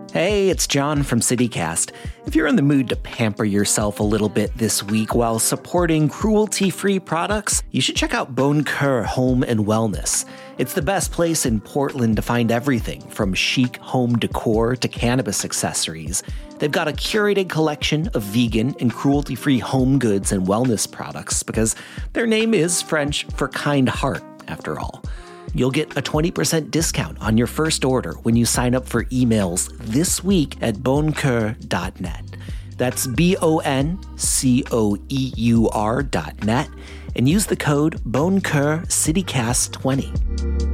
Hey, it's John from CityCast. If you're in the mood to pamper yourself a little bit this week while supporting cruelty-free products, you should check out Bon Cœur Home and Wellness. It's the best place in Portland to find everything from chic home decor to cannabis accessories. They've got a curated collection of vegan and cruelty-free home goods and wellness products because their name is French for kind heart, after all. You'll get a 20% discount on your first order when you sign up for emails this week at boncoeur.net. That's boncoeur.net and use the code BonCoeurCityCast20.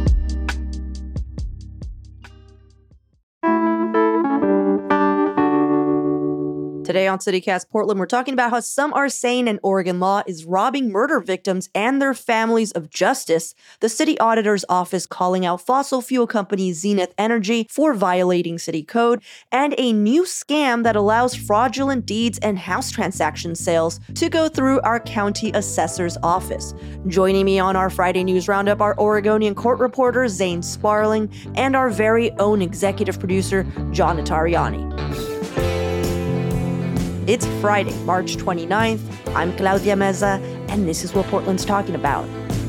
Today on CityCast Portland, we're talking about how some are saying an Oregon law is robbing murder victims and their families of justice, the city auditor's office calling out fossil fuel company Zenith Energy for violating city code, and a new scam that allows fraudulent deeds and house transaction sales to go through our county assessor's office. Joining me on our Friday News Roundup are Oregonian court reporter Zane Sparling and our very own executive producer, John Notarianni. It's Friday, March 29th. I'm Claudia Meza, and this is what Portland's talking about.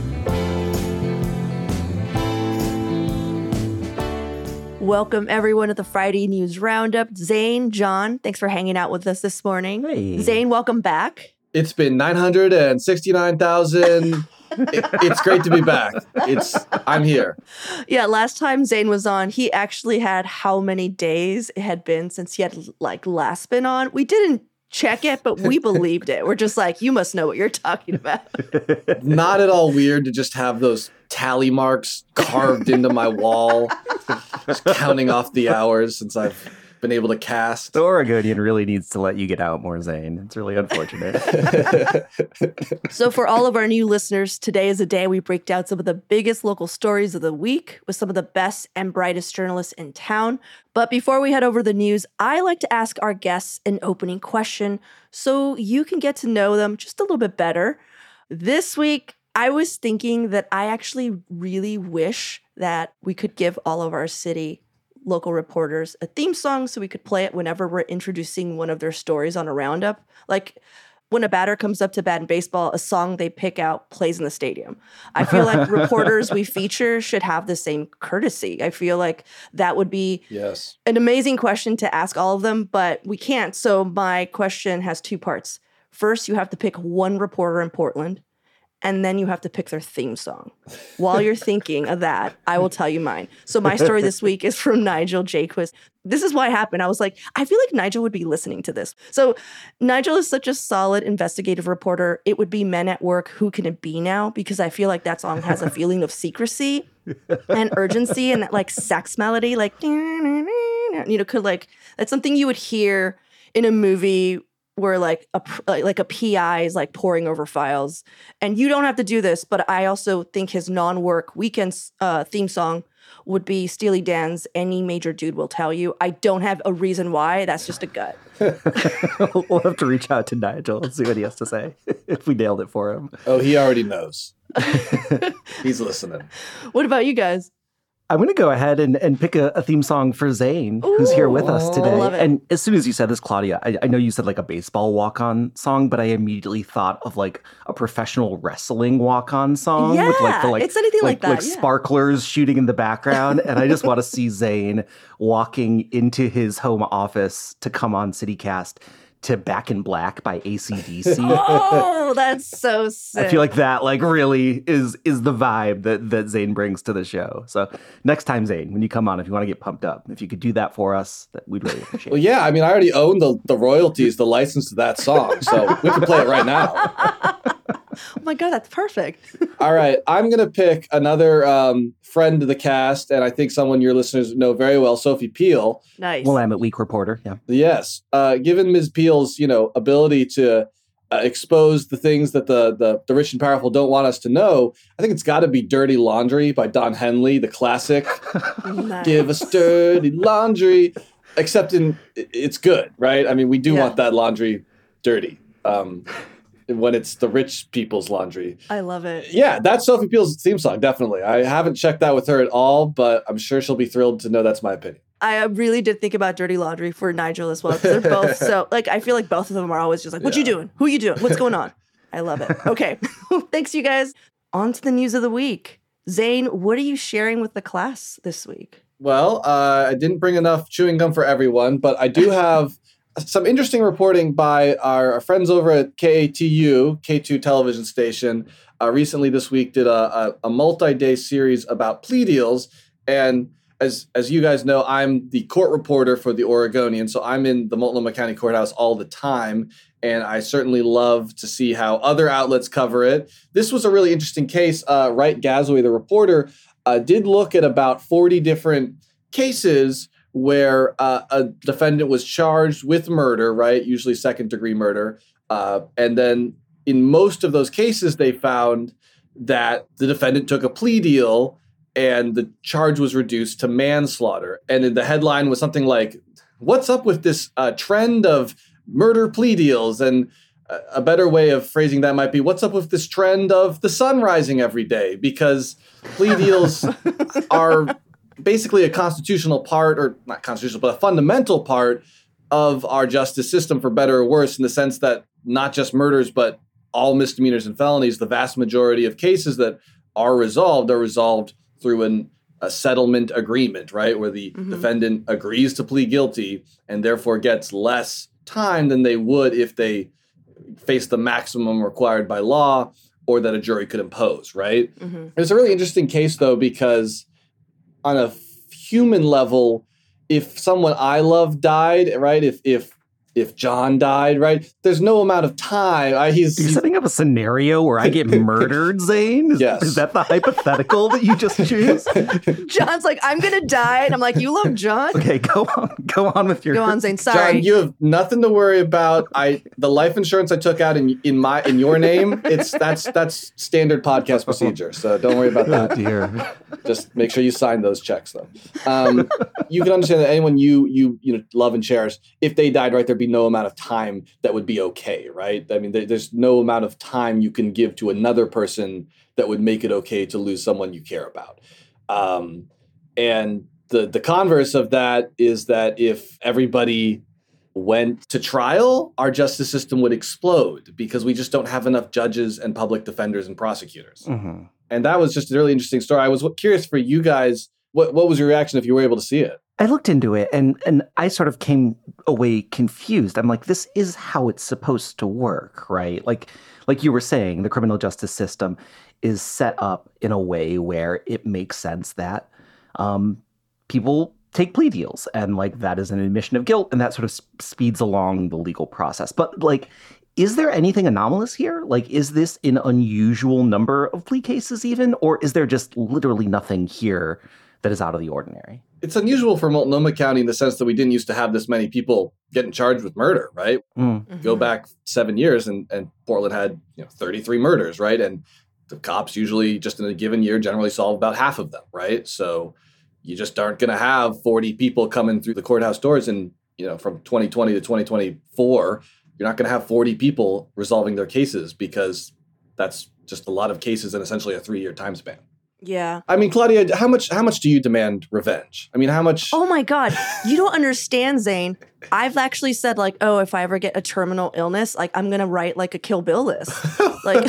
Welcome, everyone, to the Friday News Roundup. Zane, John, thanks for hanging out with us this morning. Hey. Zane, welcome back. It's been 969,000. It's great to be back. I'm here. Yeah, last time Zane was on, he actually had how many days it had been since he had last been on. We didn't check it, but we believed it. We're just like, you must know what you're talking about. Not at all weird to just have those tally marks carved into my wall, just counting off the hours since I've been able to cast. The Oregonian really needs to let you get out more, Zane. It's really unfortunate. So for all of our new listeners, today is a day we break down some of the biggest local stories of the week with some of the best and brightest journalists in town. But before we head over the news, I like to ask our guests an opening question so you can get to know them just a little bit better. This week, I was thinking that I actually really wish that we could give all of our city local reporters a theme song so we could play it whenever we're introducing one of their stories on a roundup. Like when a batter comes up to bat in baseball, a song they pick out plays in the stadium. I feel like reporters we feature should have the same courtesy. I feel like that would be an amazing question to ask all of them, but we can't. So my question has two parts. First, you have to pick one reporter in Portland, and then you have to pick their theme song. While you're thinking of that, I will tell you mine. So my story this week is from Nigel Jaquist. This is what happened. I was like, I feel like Nigel would be listening to this. So Nigel is such a solid investigative reporter. It would be Men at Work, Who Can It Be Now? Because I feel like that song has a feeling of secrecy and urgency, and that sax melody, that's something you would hear in a movie where a PI is pouring over files. And you don't have to do this, but I also think his non-work weekends theme song would be Steely Dan's Any Major Dude Will Tell You. I don't have a reason why. That's just a gut. We'll have to reach out to Nigel and see what he has to say if we nailed it for him. Oh, he already knows. He's listening. What about you guys? I'm going to go ahead and pick a theme song for Zane, who's here with us today. I love it. And as soon as you said this, Claudia, I know you said a baseball walk-on song, but I immediately thought of a professional wrestling walk-on song. Yeah, with it's anything like that. Yeah. Sparklers shooting in the background. And I just want to see Zane walking into his home office to come on CityCast to Back in Black by AC/DC. Oh, that's so sick. I feel like that really is the vibe that Zane brings to the show. So next time, Zane, when you come on, if you want to get pumped up, if you could do that for us, that we'd really appreciate it. Well, yeah, I mean, I already own the royalties, the license to that song, so we can play it right now. Oh my God, that's perfect. All right, I'm going to pick another friend of the cast, and I think someone your listeners know very well, Sophie Peel. Nice. Willamette Week reporter, yeah. Yes. Given Ms. Peel's, ability to expose the things that the rich and powerful don't want us to know, I think it's got to be Dirty Laundry by Don Henley, the classic. Nice. Give us dirty laundry. Except it's good, right? I mean, we do want that laundry dirty. When it's the rich people's laundry. I love it. Yeah, that's Sophie Peel's theme song, definitely. I haven't checked that with her at all, but I'm sure she'll be thrilled to know that's my opinion. I really did think about Dirty Laundry for Nigel as well, because they're both so, like, I feel like both of them are always just like, what you doing? Who you doing? What's going on? I love it. Okay. Thanks, you guys. On to the news of the week. Zane, what are you sharing with the class this week? Well, I didn't bring enough chewing gum for everyone, but I do have some interesting reporting by our friends over at KATU, K2 television station. Recently this week did a multi-day series about plea deals. And as you guys know, I'm the court reporter for the Oregonian, so I'm in the Multnomah County Courthouse all the time. And I certainly love to see how other outlets cover it. This was a really interesting case. Wright Gasaway, the reporter, did look at about 40 different cases where a defendant was charged with murder, right? Usually second-degree murder. And then in most of those cases, they found that the defendant took a plea deal and the charge was reduced to manslaughter. And then the headline was something like, what's up with this trend of murder plea deals? And a better way of phrasing that might be, what's up with this trend of the sun rising every day? Because plea deals are basically a constitutional part, or not constitutional, but a fundamental part of our justice system, for better or worse, in the sense that not just murders, but all misdemeanors and felonies, the vast majority of cases that are resolved through a settlement agreement, right? Where the defendant agrees to plead guilty and therefore gets less time than they would if they face the maximum required by law or that a jury could impose, right? It's a really interesting case, though, because on a human level, if someone I love died, right? If John died, right? There's no amount of time. You're setting up a scenario where I get murdered, Zane? Yes. Is that the hypothetical that you just choose? John's like, I'm going to die. And I'm like, you love John? Okay, go on with your... Go on, Zane. Sorry. John, you have nothing to worry about. The life insurance I took out in your name, that's standard podcast procedure. So don't worry about that. Oh, dear. Just make sure you sign those checks, though. You can understand that anyone you love and cherish, if they died, right, there'd be no amount of time that would be okay, right? I mean, there's no amount of time you can give to another person that would make it okay to lose someone you care about. And the converse of that is that if everybody went to trial, our justice system would explode because we just don't have enough judges and public defenders and prosecutors. And that was just a really interesting story. I was curious for you guys, what was your reaction if you were able to see it? I looked into it and I sort of came away confused. I'm like, this is how it's supposed to work, right? Like you were saying, the criminal justice system is set up in a way where it makes sense that people take plea deals, and like that is an admission of guilt, and that sort of speeds along the legal process. But like, is there anything anomalous here? Like, is this an unusual number of plea cases even, or is there just literally nothing here that is out of the ordinary? It's unusual for Multnomah County in the sense that we didn't used to have this many people getting charged with murder, right? Go back 7 years and Portland had 33 murders, right? And the cops usually just in a given year generally solve about half of them, right? So you just aren't going to have 40 people coming through the courthouse doors and, from 2020 to 2024, you're not going to have 40 people resolving their cases because that's just a lot of cases in essentially a 3-year time span. Yeah. I mean, Claudia, how much do you demand revenge? I mean, how much? Oh my God. You don't understand, Zane. I've actually said like, oh, if I ever get a terminal illness, like I'm going to write like a Kill Bill list. Like,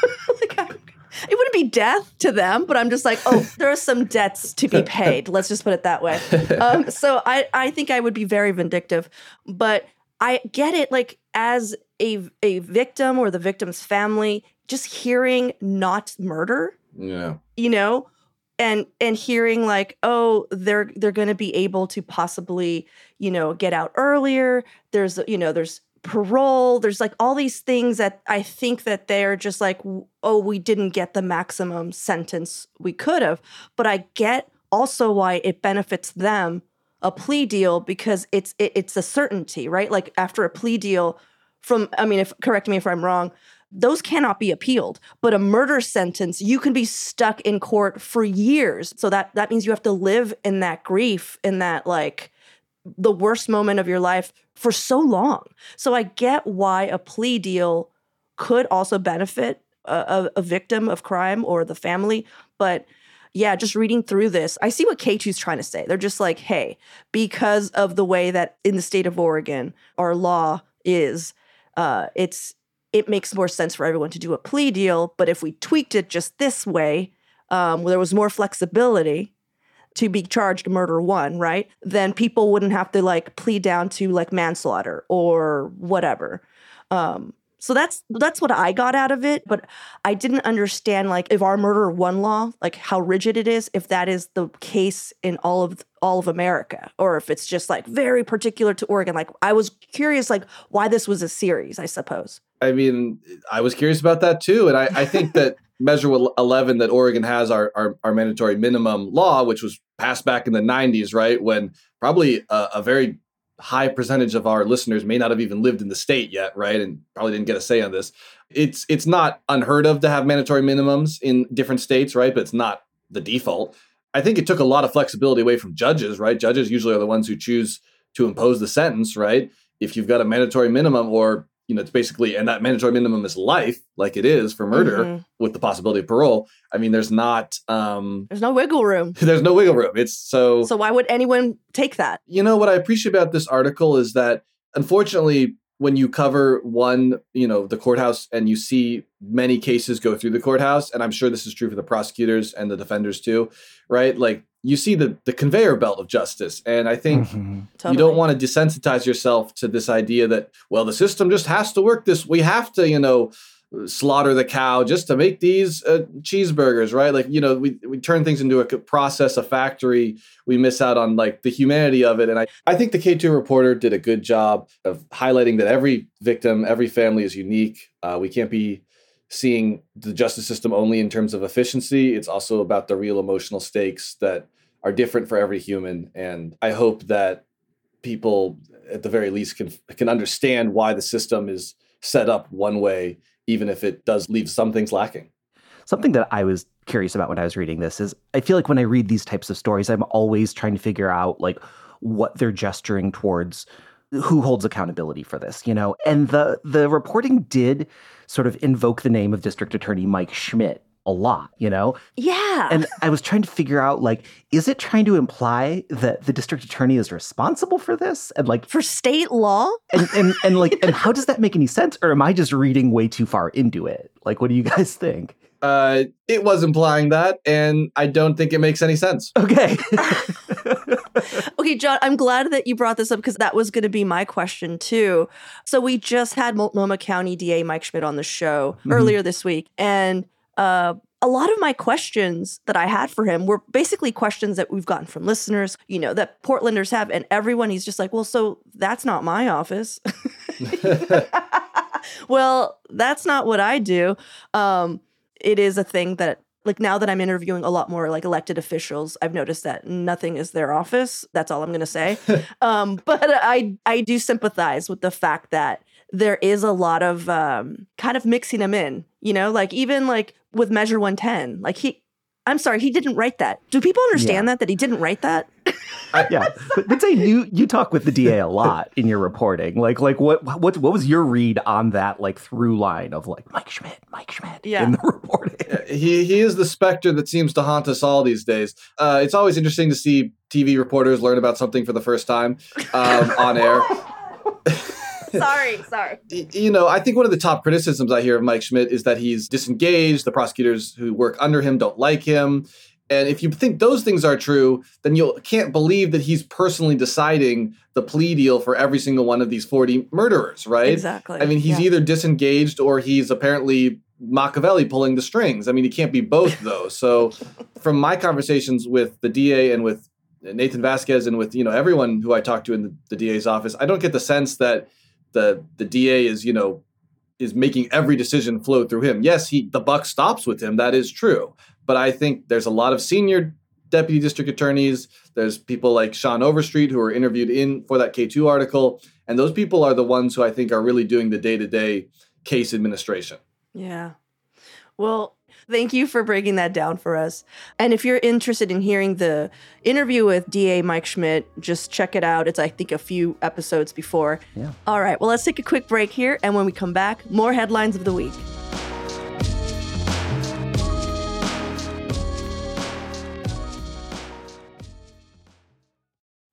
it wouldn't be death to them, but I'm just like, oh, there are some debts to be paid. Let's just put it that way. So I think I would be very vindictive, but I get it. Like as a victim or the victim's family, just hearing not murder. Yeah. And hearing like, oh, they're going to be able to possibly, get out earlier. There's parole. There's like all these things that I think that they're just like, oh, we didn't get the maximum sentence we could have. But I get also why it benefits them, a plea deal, because it's a certainty, right? Like after a plea deal correct me if I'm wrong, those cannot be appealed. But a murder sentence, you can be stuck in court for years. So that means you have to live in that grief, in that like the worst moment of your life for so long. So I get why a plea deal could also benefit a victim of crime or the family. But yeah, just reading through this, I see what K2's trying to say. They're just like, hey, because of the way that in the state of Oregon, our law is, it makes more sense for everyone to do a plea deal. But if we tweaked it just this way, where there was more flexibility to be charged murder one, right? Then people wouldn't have to like plead down to like manslaughter or whatever. So that's what I got out of it. But I didn't understand like if our murder one law, like how rigid it is, if that is the case in all of America, or if it's just like very particular to Oregon. Like I was curious like why this was a series, I suppose. I mean, I was curious about that too. And I think that Measure 11 that Oregon has, our mandatory minimum law, which was passed back in the 90s, right? When probably a very high percentage of our listeners may not have even lived in the state yet, right? And probably didn't get a say on this. It's not unheard of to have mandatory minimums in different states, right? But it's not the default. I think it took a lot of flexibility away from judges, right? Judges usually are the ones who choose to impose the sentence, right? If you've got a mandatory minimum or it's basically, and that mandatory minimum is life, like it is for murder with the possibility of parole. I mean, there's not... there's no wiggle room. There's no wiggle room. It's so... So why would anyone take that? What I appreciate about this article is that, unfortunately, when you cover the courthouse and you see many cases go through the courthouse, and I'm sure this is true for the prosecutors and the defenders too, right? Like, you see the conveyor belt of justice. And I think Totally. you don't want to desensitize yourself to this idea that, well, the system just has to work this. We have to, slaughter the cow just to make these cheeseburgers, right? Like, we turn things into a process, a factory. We miss out on like the humanity of it. And I think the K2 reporter did a good job of highlighting that every victim, every family is unique. We can't be seeing the justice system only in terms of efficiency. It's also about the real emotional stakes that are different for every human. And I hope that people at the very least can understand why the system is set up one way, even if it does leave some things lacking. Something that I was curious about when I was reading this is I feel like when I read these types of stories, I'm always trying to figure out like what they're gesturing towards, who holds accountability for this, And the reporting did sort of invoke the name of District Attorney Mike Schmidt a lot, Yeah. And I was trying to figure out, like, is it trying to imply that the district attorney is responsible for this? And like for state law? And how does that make any sense? Or am I just reading way too far into it? Like, what do you guys think? It was implying that, and I don't think it makes any sense. Okay. Okay, John, I'm glad that you brought this up because that was going to be my question too. So we just had Multnomah County DA Mike Schmidt on the show earlier this week, and a lot of my questions that I had for him were basically questions that we've gotten from listeners, that Portlanders have, and everyone, he's just like, well, so that's not my office. Well, that's not what I do. It is a thing that, like, now that I'm interviewing a lot more like elected officials, I've noticed that nothing is their office. That's all I'm going to say. But I do sympathize with the fact that there is a lot of kind of mixing them in, like even like with Measure 110, like he didn't write that. Do people understand that he didn't write that? Yeah, but say you talk with the DA a lot in your reporting. Like what was your read on that like through line of like Mike Schmidt in the reporting? He is the specter that seems to haunt us all these days. It's always interesting to see TV reporters learn about something for the first time on air. Sorry. I think one of the top criticisms I hear of Mike Schmidt is that he's disengaged. The prosecutors who work under him don't like him. And if you think those things are true, then you can't believe that he's personally deciding the plea deal for every single one of these 40 murderers, right? Exactly. I mean, he's either disengaged or he's apparently Machiavelli pulling the strings. I mean, he can't be both, though. So from my conversations with the DA and with Nathan Vasquez and with, everyone who I talk to in the DA's office, I don't get the sense that the DA is making every decision flow through him. Yes, the buck stops with him. That is true. But I think there's a lot of senior deputy district attorneys. There's people like Sean Overstreet who were interviewed for that K2 article. And those people are the ones who I think are really doing the day-to-day case administration. Yeah. Well, thank you for breaking that down for us. And if you're interested in hearing the interview with DA Mike Schmidt, just check it out. It's, I think, a few episodes before. Yeah. All right. Well, let's take a quick break here. And when we come back, more headlines of the week.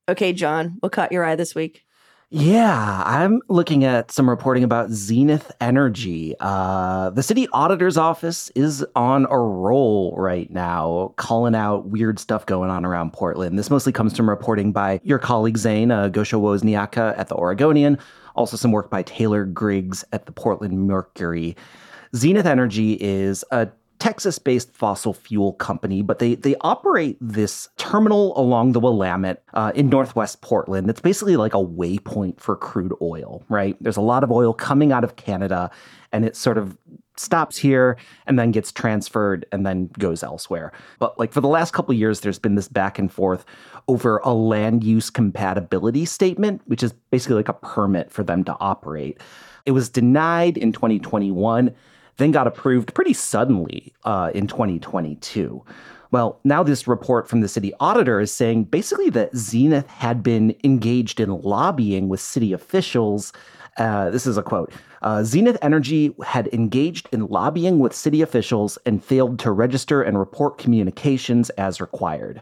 Okay, John, what caught your eye this week? Yeah, I'm looking at some reporting about Zenith Energy. The city auditor's office is on a roll right now, calling out weird stuff going on around Portland. This mostly comes from reporting by your colleague Zane Gosha Wozniaka at the Oregonian, also some work by Taylor Griggs at the Portland Mercury. Zenith Energy is a Texas-based fossil fuel company, but they operate this terminal along the Willamette in northwest Portland. It's basically like a waypoint for crude oil, right? There's a lot of oil coming out of Canada, and it sort of stops here and then gets transferred and then goes elsewhere. But like for the last couple of years, there's been this back and forth over a land use compatibility statement, which is basically like a permit for them to operate. It was denied in 2021. Then got approved pretty suddenly in 2022. Well, now this report from the city auditor is saying basically that Zenith had been engaged in lobbying with city officials. This is a quote. Zenith Energy had engaged in lobbying with city officials and failed to register and report communications as required.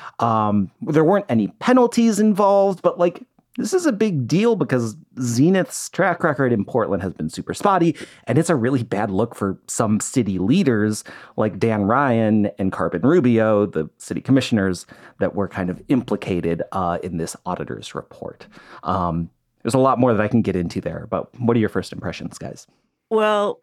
There weren't any penalties involved, but this is a big deal because Zenith's track record in Portland has been super spotty, and it's a really bad look for some city leaders like Dan Ryan and Carmen Rubio, the city commissioners that were kind of implicated in this auditor's report. There's a lot more that I can get into there, but what are your first impressions, guys? Well,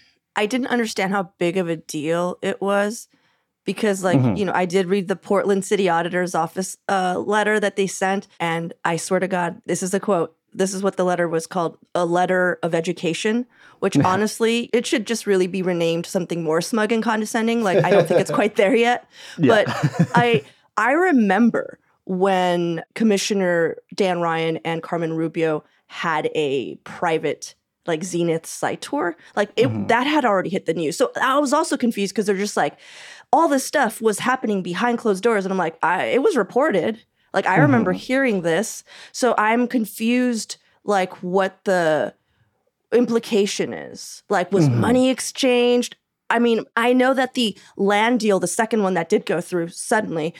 I didn't understand how big of a deal it was. Because, I did read the Portland City Auditor's Office letter that they sent. And I swear to God, this is a quote. This is what the letter was called, a letter of education, which honestly, it should just really be renamed something more smug and condescending. I don't think it's quite there yet. Yeah. But I remember when Commissioner Dan Ryan and Carmen Rubio had a private Zenith site tour. That had already hit the news. So I was also confused because they're just all this stuff was happening behind closed doors. And I'm it was reported. I remember hearing this. So I'm confused, what the implication is. Was money exchanged? I mean, I know that the land deal, the second one that did go through suddenly,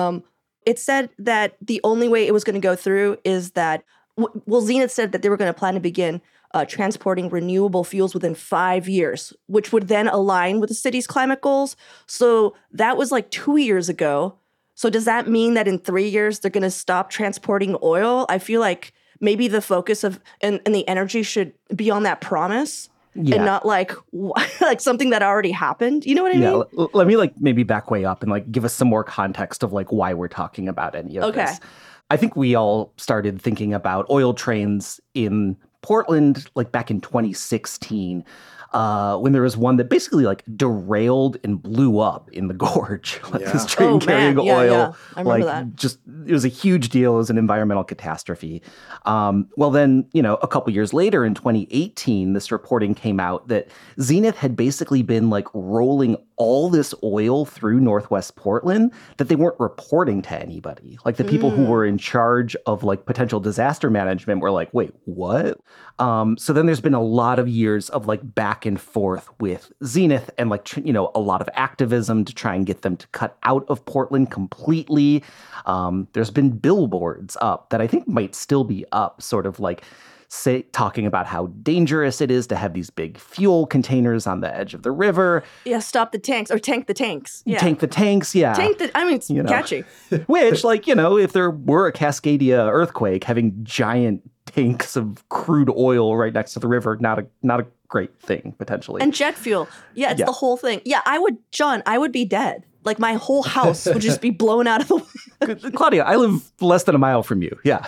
it said that the only way it was going to go through is that, Zenith said that they were going to plan to begin transporting renewable fuels within 5 years, which would then align with the city's climate goals. So that was 2 years ago. So does that mean that in 3 years they're going to stop transporting oil? I feel like maybe the focus of and the energy should be on that promise and not something that already happened. You know what I mean? Yeah. Let me maybe back way up and give us some more context of why we're talking about any of this. I think we all started thinking about oil trains in Portland, back in 2016, when there was one that basically derailed and blew up in the gorge. This train carrying oil. Yeah. I remember that. It was a huge deal. It was an environmental catastrophe. Well, then, a couple years later in 2018, this reporting came out that Zenith had basically been rolling all this oil through Northwest Portland that they weren't reporting to anybody. The people who were in charge of potential disaster management were wait, what? So then there's been a lot of years of back and forth with Zenith and a lot of activism to try and get them to cut out of Portland completely. There's been billboards up that I think might still be up, sort of talking about how dangerous it is to have these big fuel containers on the edge of the river. Yeah, stop the tanks or tank the tanks. Yeah. Tank the tanks, yeah. It's catchy. Which, if there were a Cascadia earthquake, having giant tanks of crude oil right next to the river, not a great thing, potentially. And jet fuel. Yeah, it's the whole thing. Yeah, I would be dead. My whole house would just be blown out of the way. Claudia, I live less than a mile from you. Yeah.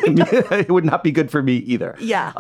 It would not be good for me either. Yeah.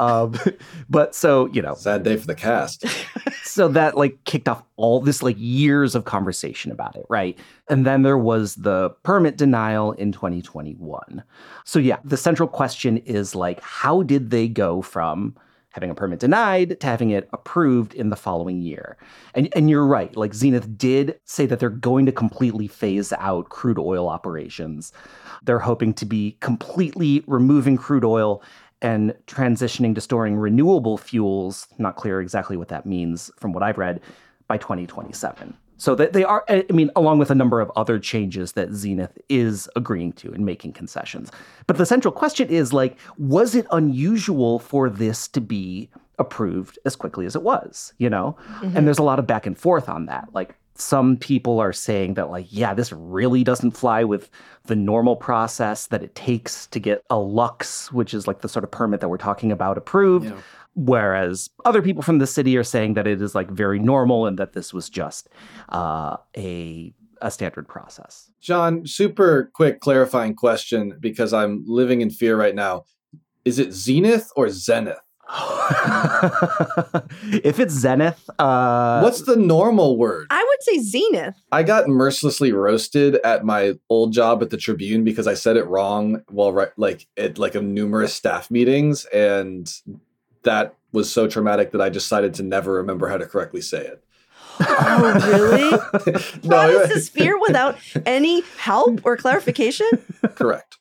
But so, Sad day for the cast. So that kicked off all this years of conversation about it, right? And then there was the permit denial in 2021. So yeah, the central question is how did they go from having a permit denied to having it approved in the following year? And you're right, Zenith did say that they're going to completely phase out crude oil operations. They're hoping to be completely removing crude oil and transitioning to storing renewable fuels, not clear exactly what that means from what I've read, by 2027. So that they are, I mean, along with a number of other changes that Zenith is agreeing to and making concessions. But the central question is, like, was it unusual for this to be approved as quickly as it was, you know? Mm-hmm. And there's a lot of back and forth on that. Like, some people are saying that, like, yeah, this really doesn't fly with the normal process that it takes to get a Lux, which is like the sort of permit that we're talking about, approved. Yeah. Whereas other people from the city are saying that it is like very normal and that this was just a standard process. John, super quick clarifying question, because I'm living in fear right now. Is it Zenith or Zenith? If it's Zenith, what's the normal word? I would say Zenith. I got mercilessly roasted at my old job at the Tribune because I said it wrong at numerous staff meetings, and that was so traumatic that I decided to never remember how to correctly say it. Oh, really? No, this fear without any help or clarification? Correct.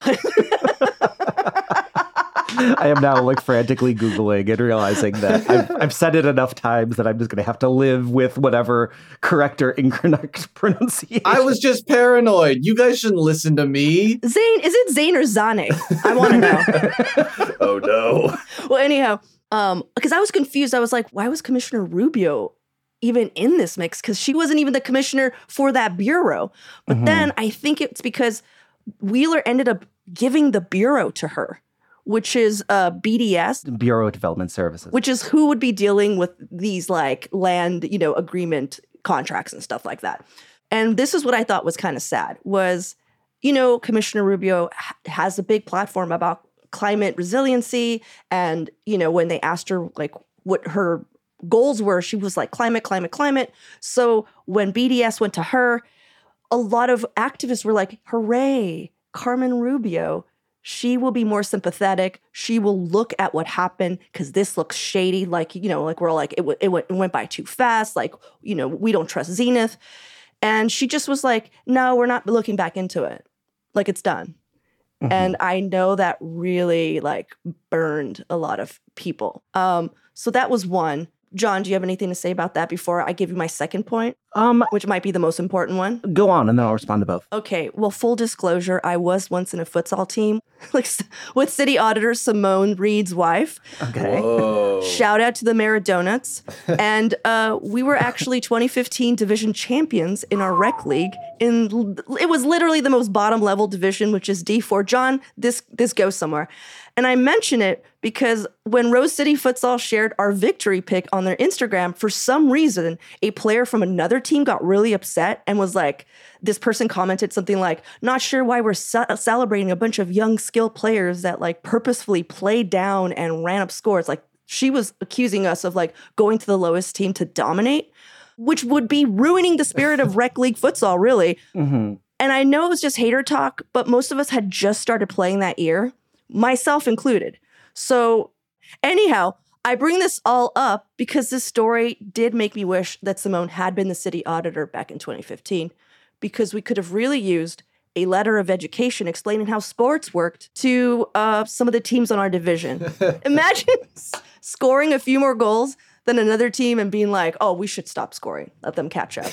I am now like frantically Googling and realizing that I've said it enough times that I'm just going to have to live with whatever correct or incorrect pronunciation. I was just paranoid. You guys shouldn't listen to me. Zane, is it Zane or Zane? I want to know. Oh, no. Well, anyhow, because I was confused. I was like, why was Commissioner Rubio even in this mix? Because she wasn't even the commissioner for that bureau. But then I think it's because Wheeler ended up giving the bureau to her, which is BDS. Bureau of Development Services. Which is who would be dealing with these like land, agreement contracts and stuff like that. And this is what I thought was kind of sad was, Commissioner Rubio has a big platform about climate resiliency. And, when they asked her like what her goals were, she was like climate. So when BDS went to her, a lot of activists were like, hooray, Carmen Rubio. She will be more sympathetic. She will look at what happened because this looks shady. Like, we're like, it went by too fast. Like, we don't trust Zenith. And she just was like, no, we're not looking back into it. Like, it's done. Mm-hmm. And I know that really like burned a lot of people. So that was one. John, do you have anything to say about that before I give you my second point, which might be the most important one? Go on, and then I'll respond to both. Okay, well, full disclosure, I was once in a futsal team with City Auditor Simone Reed's wife. Okay. Whoa. Shout out to the Maradonuts. And we were actually 2015 division champions in our rec league. It was literally the most bottom level division, which is D4. John, this goes somewhere. And I mention it because when Rose City Futsal shared our victory pic on their Instagram, for some reason, a player from another team got really upset and was like, this person commented something like, not sure why we're celebrating a bunch of young, skilled players that like purposefully played down and ran up scores. Like she was accusing us of like going to the lowest team to dominate, which would be ruining the spirit of rec league futsal, really. Mm-hmm. And I know it was just hater talk, but most of us had just started playing that year, myself included. So anyhow, I bring this all up because this story did make me wish that Simone had been the city auditor back in 2015, because we could have really used a letter of education explaining how sports worked to some of the teams on our division. Imagine scoring a few more goals than another team and being like, oh, we should stop scoring. Let them catch up.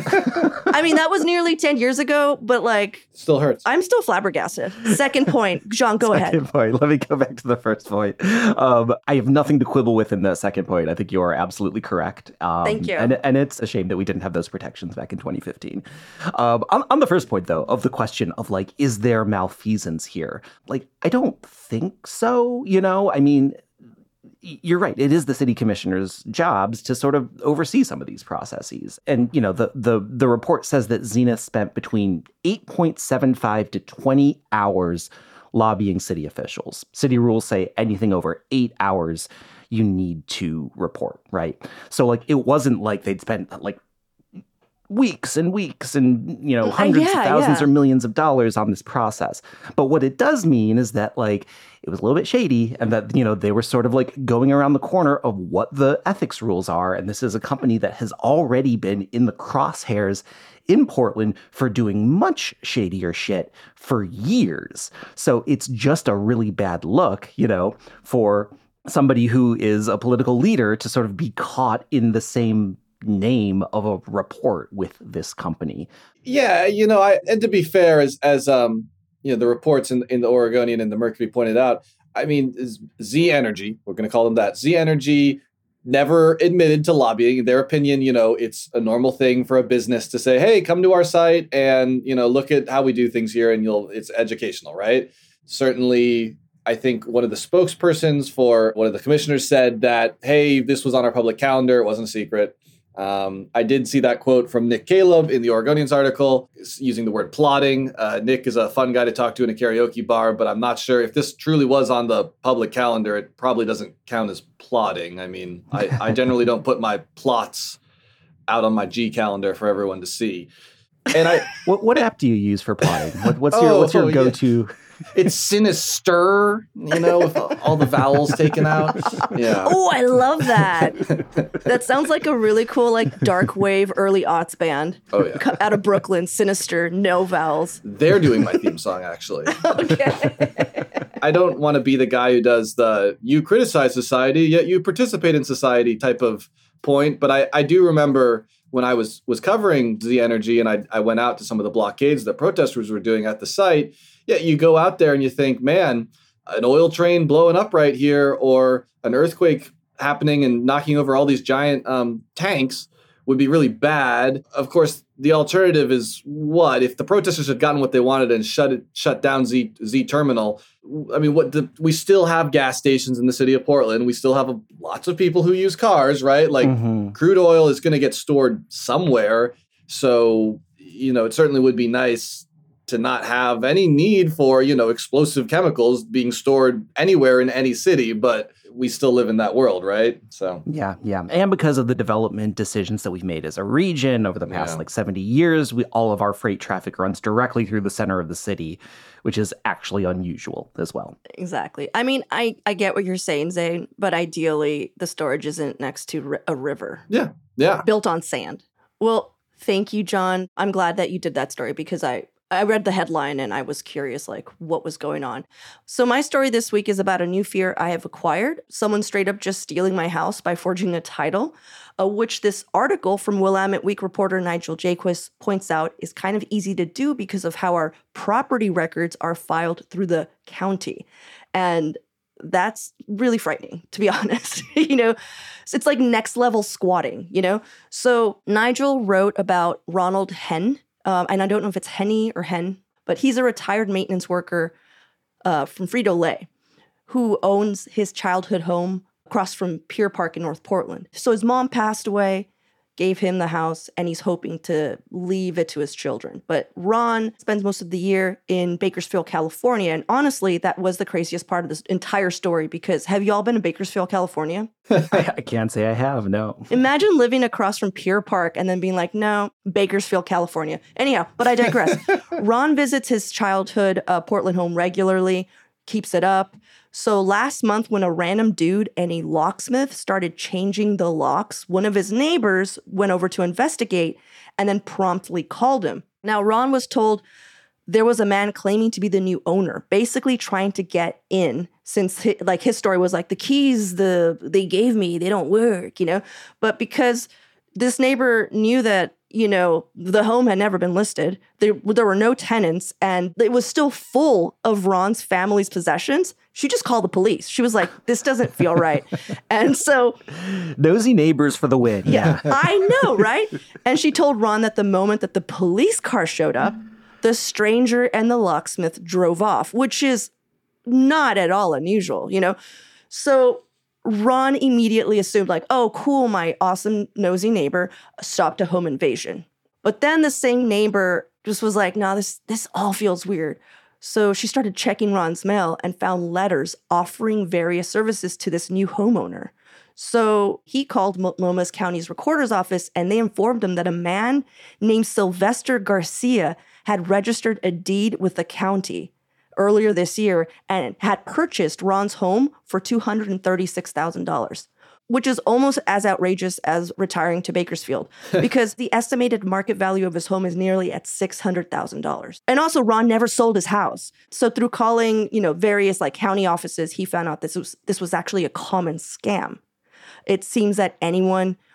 I mean, that was nearly 10 years ago, but like... Still hurts. I'm still flabbergasted. Second point. John, go ahead. Second point. Let me go back to the first point. I have nothing to quibble with in the second point. I think you are absolutely correct. Thank you. And it's a shame that we didn't have those protections back in 2015. On the first point, though, of the question of like, is there malfeasance here? Like, I don't think so. I mean... You're right. It is the city commissioner's jobs to sort of oversee some of these processes. And, the report says that Zenith spent between 8.75 to 20 hours lobbying city officials. City rules say anything over 8 hours, you need to report, right? So, like, it wasn't like they'd spent, like, weeks and weeks and, hundreds of thousands or millions of dollars on this process. But what it does mean is that, like, it was a little bit shady and that, they were sort of like going around the corner of what the ethics rules are. And this is a company that has already been in the crosshairs in Portland for doing much shadier shit for years. So it's just a really bad look, for somebody who is a political leader to sort of be caught in the same name of a report with this company. Yeah, and to be fair, as the reports in the Oregonian and the Mercury pointed out, I mean, Z Energy, we're going to call them that. Z Energy never admitted to lobbying. In their opinion, it's a normal thing for a business to say, hey, come to our site and, look at how we do things here, and it's educational, right? Certainly, I think one of the spokespersons for one of the commissioners said that, hey, this was on our public calendar. It wasn't a secret. I did see that quote from Nick Caleb in the Oregonian's article using the word plotting. Nick is a fun guy to talk to in a karaoke bar, but I'm not sure if this truly was on the public calendar. It probably doesn't count as plotting. I mean, I generally don't put my plots out on my G calendar for everyone to see. And what app do you use for plotting? What's your go-to? Yeah. It's Sinister, with all the vowels taken out. Yeah. Oh, I love that. That sounds like a really cool, dark wave early aughts band. Oh, yeah. Out of Brooklyn, Sinister, no vowels. They're doing my theme song, actually. Okay. I don't want to be the guy who does the you criticize society, yet you participate in society type of point. But I do remember when I was covering Z Energy and I went out to some of the blockades that protesters were doing at the site. Yeah, you go out there and you think, man, an oil train blowing up right here or an earthquake happening and knocking over all these giant tanks would be really bad. Of course, the alternative is what? If the protesters had gotten what they wanted and shut down Z Terminal, I mean, we still have gas stations in the city of Portland. We still have lots of people who use cars, right? Crude oil is going to get stored somewhere. So, it certainly would be nice to not have any need for, explosive chemicals being stored anywhere in any city, but we still live in that world, right? So yeah. And because of the development decisions that we've made as a region over the past 70 years, all of our freight traffic runs directly through the center of the city, which is actually unusual as well. Exactly. I mean, I get what you're saying, Zane, but ideally the storage isn't next to a river. Yeah. Built on sand. Well, thank you, John. I'm glad that you did that story because I read the headline and I was curious, what was going on. So my story this week is about a new fear I have acquired. Someone straight up just stealing my house by forging a title, which this article from Willamette Week reporter Nigel Jaquist points out is kind of easy to do because of how our property records are filed through the county. And that's really frightening, to be honest. It's like next level squatting, So Nigel wrote about Ronald Henn. And I don't know if it's Henny or Hen, but he's a retired maintenance worker from Frito-Lay who owns his childhood home across from Pier Park in North Portland. So his mom passed away, gave him the house, and he's hoping to leave it to his children. But Ron spends most of the year in Bakersfield, California. And honestly, that was the craziest part of this entire story because have you all been to Bakersfield, California? I can't say I have, no. Imagine living across from Pier Park and then being like, no, Bakersfield, California. Anyhow, but I digress. Ron visits his childhood Portland home regularly, keeps it up. So last month, when a random dude and a locksmith started changing the locks, one of his neighbors went over to investigate and then promptly called him. Now, Ron was told there was a man claiming to be the new owner, basically trying to get in since his story was like, the keys they gave me, they don't work, But because this neighbor knew that, the home had never been listed, there were no tenants, and it was still full of Ron's family's possessions, she just called the police. She was like, this doesn't feel right. And so... Nosy neighbors for the win. Yeah, I know, right? And she told Ron that the moment that the police car showed up, the stranger and the locksmith drove off, which is not at all unusual, So Ron immediately assumed oh, cool, my awesome nosy neighbor stopped a home invasion. But then the same neighbor just was like, no, this all feels weird. So she started checking Ron's mail and found letters offering various services to this new homeowner. So he called Lomas County's recorder's office and they informed him that a man named Sylvester Garcia had registered a deed with the county earlier this year and had purchased Ron's home for $236,000, which is almost as outrageous as retiring to Bakersfield because the estimated market value of his home is nearly at $600,000. And also Ron never sold his house. So through calling, various county offices, he found out this was actually a common scam. It seems that anyone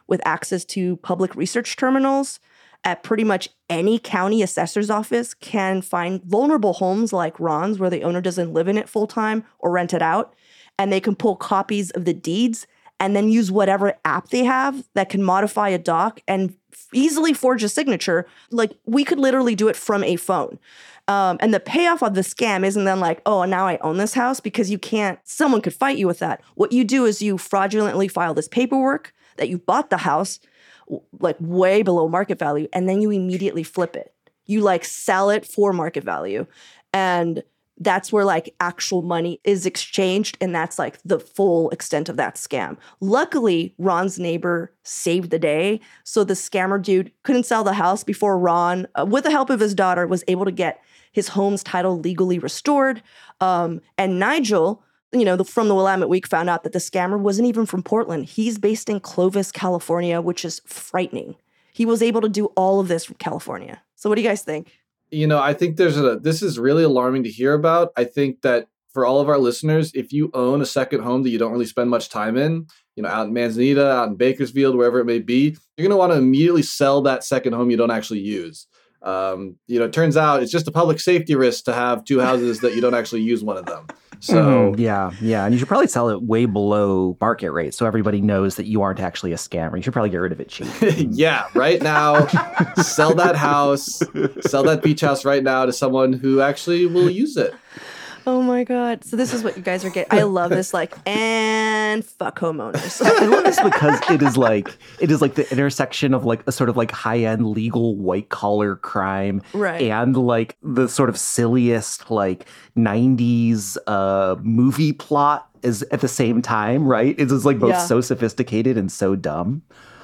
with access to public research terminals at pretty much any county assessor's office can find vulnerable homes like Ron's where the owner doesn't live in it full time or rent it out. And they can pull copies of the deeds and then use whatever app they have that can modify a doc and easily forge a signature. Like, we could literally do it from a phone. And the payoff of the scam isn't then like, oh, now I own this house, because you can't, someone could fight you with that. What you do is you fraudulently file this paperwork that you bought the house, like way below market value, and then you immediately flip it. You like sell it for market value. And that's where like actual money is exchanged. And that's like the full extent of that scam. Luckily, Ron's neighbor saved the day. So the scammer dude couldn't sell the house before Ron, with the help of his daughter, was able to get his home's title legally restored. And Nigel, from the Willamette Week, found out that the scammer wasn't even from Portland. He's based in Clovis, California, which is frightening. He was able to do all of this from California. So what do you guys think? I think this is really alarming to hear about. I think that for all of our listeners, if you own a second home that you don't really spend much time in, out in Manzanita, out in Bakersfield, wherever it may be, you're going to want to immediately sell that second home you don't actually use. It turns out it's just a public safety risk to have two houses that you don't actually use one of them. So yeah. And you should probably sell it way below market rate so everybody knows that you aren't actually a scammer. You should probably get rid of it cheap. Yeah, right now, sell that house, sell that beach house right now to someone who actually will use it. Oh my God. So this is what you guys are getting. I love this, and fuck homeowners. I love this because it is like the intersection of like a sort of like high-end legal white collar crime, right, and like the sort of silliest like 90s movie plot is at the same time, right? It's just like both so sophisticated and so dumb.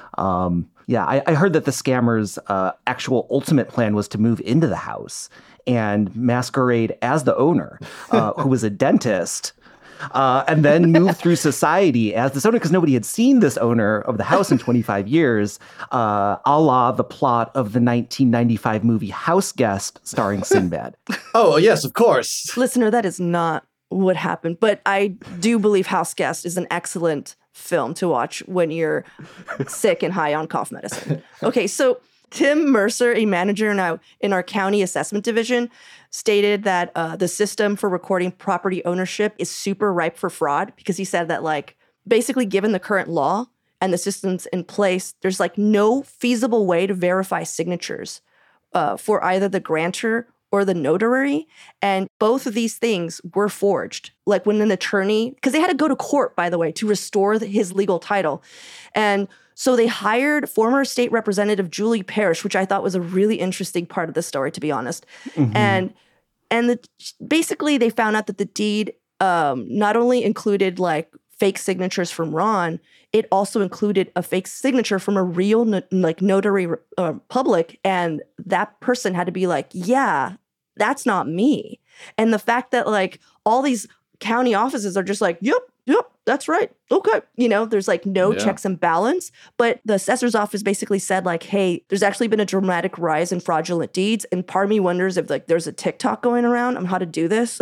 I heard that the scammer's actual ultimate plan was to move into the house and masquerade as the owner, who was a dentist, and then move through society as this owner, because nobody had seen this owner of the house in 25 years, a la the plot of the 1995 movie House Guest starring Sinbad. Oh, yes, of course. Listener, that is not what happened. But I do believe House Guest is an excellent film to watch when you're sick and high on cough medicine. Okay, so Tim Mercer, a manager in our county assessment division, stated that the system for recording property ownership is super ripe for fraud, because he said that, like, basically given the current law and the systems in place, there's like no feasible way to verify signatures for either the grantor or the notary. And both of these things were forged. Like when an attorney, because they had to go to court, by the way, to restore his legal title. And so they hired former state representative Julie Parrish, which I thought was a really interesting part of the story, to be honest. Mm-hmm. And basically they found out that the deed not only included like fake signatures from Ron, it also included a fake signature from a real notary public. And that person had to be like, yeah, that's not me. And the fact that like all these county offices are just like, yep, that's right. Okay. There's like no checks and balance. But the assessor's office basically said like, hey, there's actually been a dramatic rise in fraudulent deeds. And part of me wonders if like there's a TikTok going around on how to do this.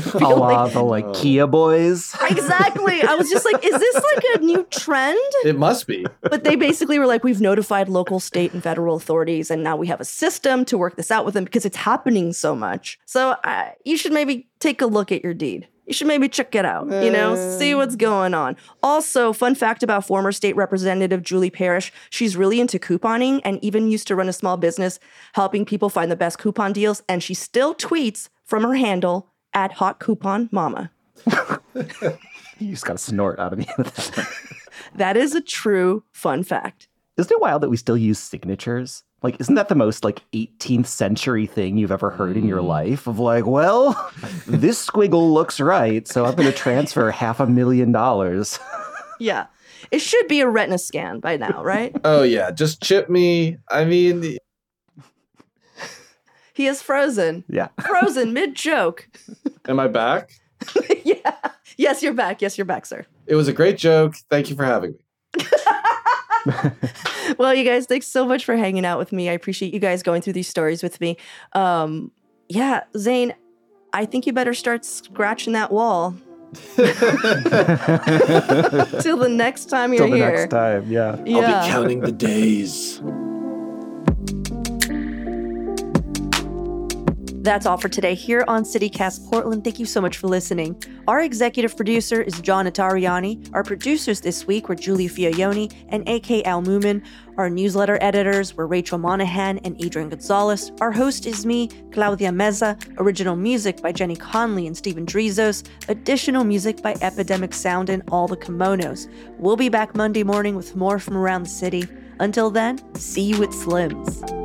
The Kia boys. Exactly. I was just like, is this like a new trend? It must be. But they basically were like, we've notified local, state, and federal authorities. And now we have a system to work this out with them because it's happening so much. So you should maybe take a look at your deed. You should maybe check it out, see what's going on. Also, fun fact about former state representative Julie Parrish, she's really into couponing and even used to run a small business helping people find the best coupon deals. And she still tweets from her handle @HotCouponMama. You just got a snort out of me with that one. That is a true fun fact. Isn't it wild that we still use signatures? Like, isn't that the most, 18th century thing you've ever heard in your life? Of like, well, this squiggle looks right, so I'm going to transfer $500,000. Yeah. It should be a retina scan by now, right? Oh, yeah. Just chip me. I mean... He is frozen. Yeah. Frozen mid-joke. Am I back? Yeah. Yes, you're back. Yes, you're back, sir. It was a great joke. Thank you for having me. Well, you guys, thanks so much for hanging out with me. I appreciate you guys going through these stories with me. Zane, I think you better start scratching that wall. Till the next time you're Till the here. next time, yeah. I'll be counting the days. That's all for today here on CityCast Portland. Thank you so much for listening. Our executive producer is John Atariani. Our producers this week were Julie Fiaioni and A.K. Al-Mumin. Our newsletter editors were Rachel Monahan and Adrian Gonzalez. Our host is me, Claudia Meza. Original music by Jenny Conley and Stephen Drizos. Additional music by Epidemic Sound and All the Kimonos. We'll be back Monday morning with more from around the city. Until then, see you at Slim's.